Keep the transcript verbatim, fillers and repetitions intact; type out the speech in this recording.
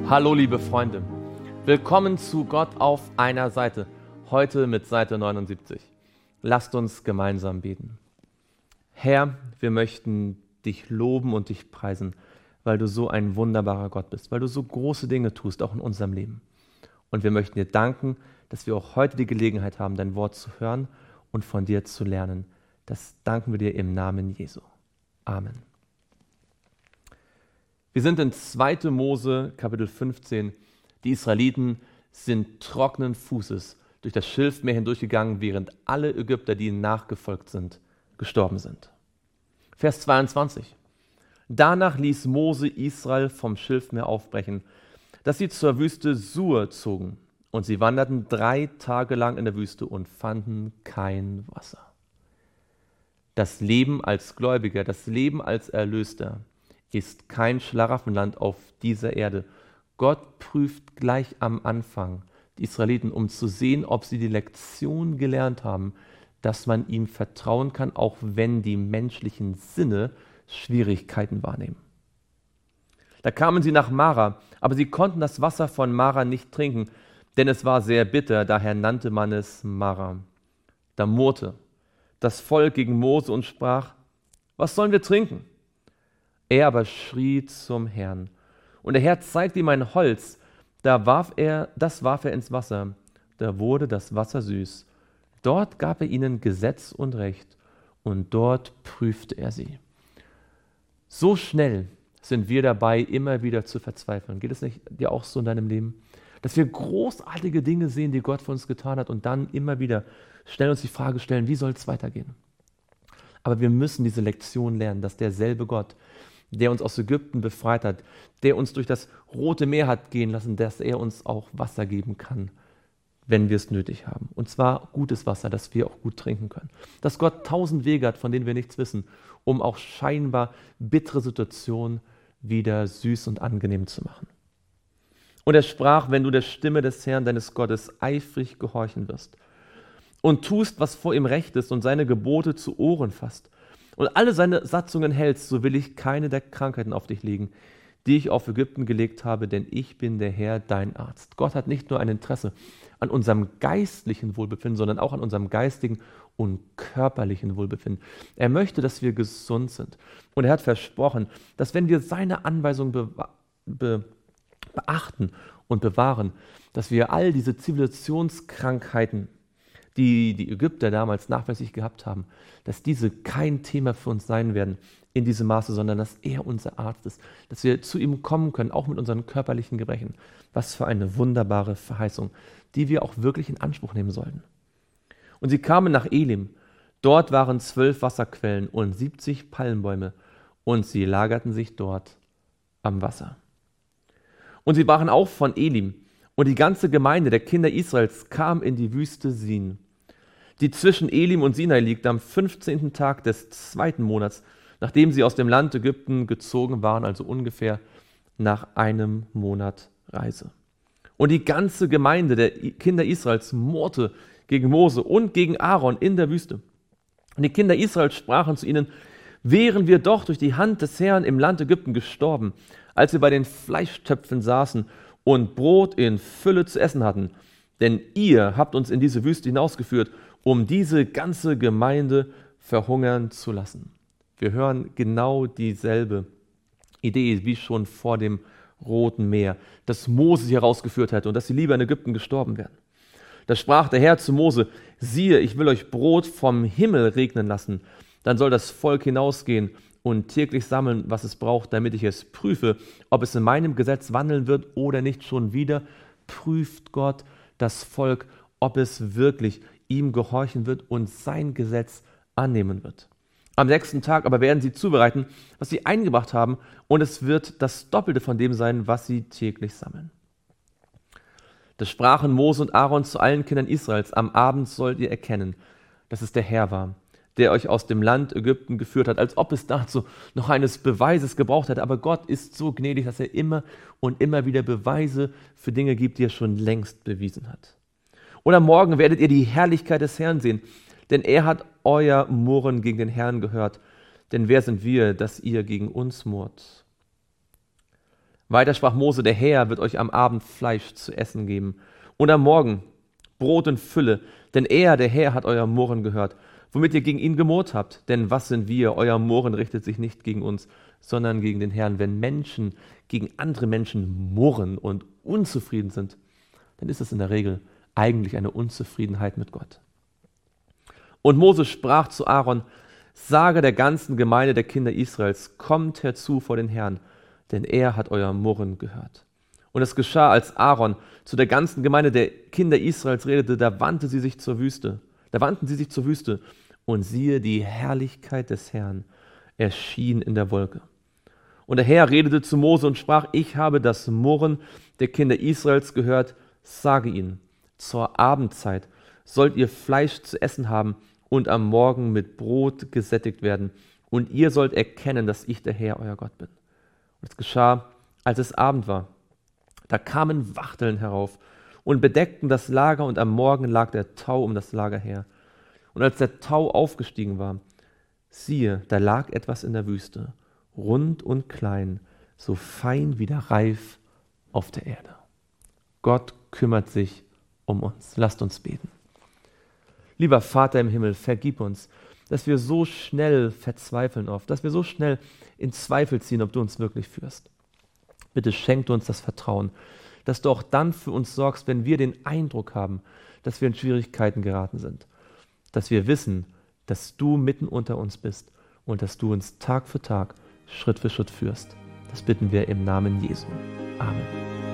Hallo liebe Freunde, willkommen zu Gott auf einer Seite, heute mit Seite neunundsiebzig. Lasst uns gemeinsam beten. Herr, wir möchten dich loben und dich preisen, weil du so ein wunderbarer Gott bist, weil du so große Dinge tust, auch in unserem Leben. Und wir möchten dir danken, dass wir auch heute die Gelegenheit haben, dein Wort zu hören und von dir zu lernen. Das danken wir dir im Namen Jesu. Amen. Wir sind in zweiter Mose, Kapitel fünfzehn. Die Israeliten sind trockenen Fußes durch das Schilfmeer hindurchgegangen, während alle Ägypter, die ihnen nachgefolgt sind, gestorben sind. Vers zweiundzwanzig. Danach ließ Mose Israel vom Schilfmeer aufbrechen, dass sie zur Wüste Sur zogen. Und sie wanderten drei Tage lang in der Wüste und fanden kein Wasser. Das Leben als Gläubiger, das Leben als Erlöster ist kein Schlaraffenland auf dieser Erde. Gott prüft gleich am Anfang die Israeliten, um zu sehen, ob sie die Lektion gelernt haben, dass man ihm vertrauen kann, auch wenn die menschlichen Sinne Schwierigkeiten wahrnehmen. Da kamen sie nach Mara, aber sie konnten das Wasser von Mara nicht trinken, denn es war sehr bitter, daher nannte man es Mara. Da murrte das Volk gegen Mose und sprach: Was sollen wir trinken? Er aber schrie zum Herrn. Und der Herr zeigte ihm ein Holz, da warf er, das warf er ins Wasser. Da wurde das Wasser süß. Dort gab er ihnen Gesetz und Recht, und dort prüfte er sie. So schnell sind wir dabei, immer wieder zu verzweifeln. Geht es nicht dir auch so in deinem Leben? Dass wir großartige Dinge sehen, die Gott für uns getan hat, und dann immer wieder schnell uns die Frage stellen, wie soll es weitergehen? Aber wir müssen diese Lektion lernen, dass derselbe Gott, der uns aus Ägypten befreit hat, der uns durch das Rote Meer hat gehen lassen, dass er uns auch Wasser geben kann, wenn wir es nötig haben. Und zwar gutes Wasser, das wir auch gut trinken können. Dass Gott tausend Wege hat, von denen wir nichts wissen, um auch scheinbar bittere Situationen wieder süß und angenehm zu machen. Und er sprach: Wenn du der Stimme des Herrn, deines Gottes, eifrig gehorchen wirst und tust, was vor ihm recht ist und seine Gebote zu Ohren fasst und alle seine Satzungen hältst, so will ich keine der Krankheiten auf dich legen, die ich auf Ägypten gelegt habe, denn ich bin der Herr, dein Arzt. Gott hat nicht nur ein Interesse an unserem geistlichen Wohlbefinden, sondern auch an unserem geistigen und körperlichen Wohlbefinden. Er möchte, dass wir gesund sind. Und er hat versprochen, dass wenn wir seine Anweisungen be- be- beachten und bewahren, dass wir all diese Zivilisationskrankheiten, die die Ägypter damals nachweislich gehabt haben, dass diese kein Thema für uns sein werden in diesem Maße, sondern dass er unser Arzt ist, dass wir zu ihm kommen können, auch mit unseren körperlichen Gebrechen. Was für eine wunderbare Verheißung, die wir auch wirklich in Anspruch nehmen sollten. Und sie kamen nach Elim. Dort waren zwölf Wasserquellen und siebzig Palmbäume, und sie lagerten sich dort am Wasser. Und sie waren auch von Elim, und die ganze Gemeinde der Kinder Israels kam in die Wüste Sin, die zwischen Elim und Sinai liegt, am fünfzehnten Tag des zweiten Monats, nachdem sie aus dem Land Ägypten gezogen waren, also ungefähr nach einem Monat Reise. Und die ganze Gemeinde der Kinder Israels murrte gegen Mose und gegen Aaron in der Wüste. Und die Kinder Israels sprachen zu ihnen: Wären wir doch durch die Hand des Herrn im Land Ägypten gestorben, als wir bei den Fleischtöpfen saßen und Brot in Fülle zu essen hatten. Denn ihr habt uns in diese Wüste hinausgeführt, um diese ganze Gemeinde verhungern zu lassen. Wir hören genau dieselbe Idee wie schon vor dem Roten Meer, dass Mose sie herausgeführt hätte und dass sie lieber in Ägypten gestorben wären. Da sprach der Herr zu Mose: Siehe, ich will euch Brot vom Himmel regnen lassen. Dann soll das Volk hinausgehen und täglich sammeln, was es braucht, damit ich es prüfe, ob es in meinem Gesetz wandeln wird oder nicht. Schon wieder prüft Gott das Volk, ob es wirklich ihm gehorchen wird und sein Gesetz annehmen wird. Am sechsten Tag aber werden sie zubereiten, was sie eingebracht haben, und es wird das Doppelte von dem sein, was sie täglich sammeln. Da sprachen Mose und Aaron zu allen Kindern Israels: Am Abend sollt ihr erkennen, dass es der Herr war, der euch aus dem Land Ägypten geführt hat, als ob es dazu noch eines Beweises gebraucht hätte. Aber Gott ist so gnädig, dass er immer und immer wieder Beweise für Dinge gibt, die er schon längst bewiesen hat. Oder morgen werdet ihr die Herrlichkeit des Herrn sehen, denn er hat euer Murren gegen den Herrn gehört. Denn wer sind wir, dass ihr gegen uns murrt? Weiter sprach Mose, der Herr wird euch am Abend Fleisch zu essen geben und am Morgen Brot in Fülle, denn er, der Herr, hat euer Murren gehört, womit ihr gegen ihn gemurrt habt. Denn was sind wir? Euer Murren richtet sich nicht gegen uns, sondern gegen den Herrn. Wenn Menschen gegen andere Menschen murren und unzufrieden sind, dann ist es in der Regel eigentlich eine Unzufriedenheit mit Gott. Und Mose sprach zu Aaron, sage der ganzen Gemeinde der Kinder Israels, kommt herzu vor den Herrn, denn er hat euer Murren gehört. Und es geschah, als Aaron zu der ganzen Gemeinde der Kinder Israels redete, da wandte sie sich zur Wüste. Da wandten sie sich zur Wüste und siehe, die Herrlichkeit des Herrn erschien in der Wolke. Und der Herr redete zu Mose und sprach, ich habe das Murren der Kinder Israels gehört, sage ihnen, zur Abendzeit sollt ihr Fleisch zu essen haben und am Morgen mit Brot gesättigt werden. Und ihr sollt erkennen, dass ich der Herr, euer Gott bin. Und es geschah, als es Abend war. Da kamen Wachteln herauf und bedeckten das Lager, und am Morgen lag der Tau um das Lager her. Und als der Tau aufgestiegen war, siehe, da lag etwas in der Wüste, rund und klein, so fein wie der Reif auf der Erde. Gott kümmert sich um uns. Lasst uns beten. Lieber Vater im Himmel, vergib uns, dass wir so schnell verzweifeln oft, dass wir so schnell in Zweifel ziehen, ob du uns wirklich führst. Bitte schenk du uns das Vertrauen, dass du auch dann für uns sorgst, wenn wir den Eindruck haben, dass wir in Schwierigkeiten geraten sind. Dass wir wissen, dass du mitten unter uns bist und dass du uns Tag für Tag, Schritt für Schritt führst. Das bitten wir im Namen Jesu. Amen.